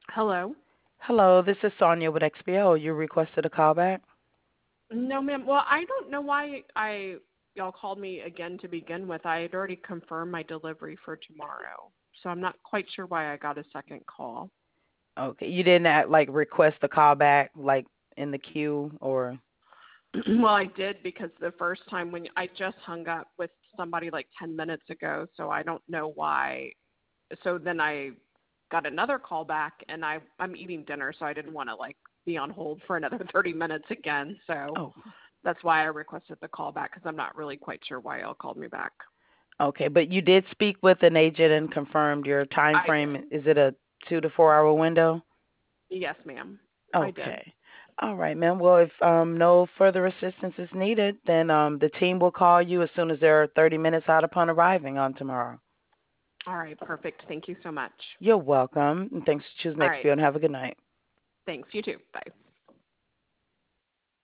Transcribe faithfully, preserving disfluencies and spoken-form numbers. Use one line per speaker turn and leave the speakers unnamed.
Hello.
Hello, this is Sonia with X P O. You requested a call back?
No, ma'am. Well, I don't know why I y'all called me again to begin with. I had already confirmed my delivery for tomorrow, so I'm not quite sure why I got a second call.
Okay, you didn't uh, like request a call back like in the queue or
Well, I did because the first time when I just hung up with somebody like ten minutes ago, so I don't know why. So then I got another call back, and I I'm eating dinner, so I didn't want to like be on hold for another thirty minutes again. So
oh,
that's why I requested the call back because I'm not really quite sure why y'all called me back.
okay, but you did speak with an agent and confirmed your time
I
frame.
did.
Is it a two to four hour window?
Yes, ma'am. I did.
Okay. All right, ma'am. Well, if um no further assistance is needed, then um the team will call you as soon as they're thirty minutes out upon arriving on tomorrow.
All right, perfect. Thank you so much.
You're welcome, and thanks for choosing
All right.
X P O and have a good night.
Thanks. You too. Bye.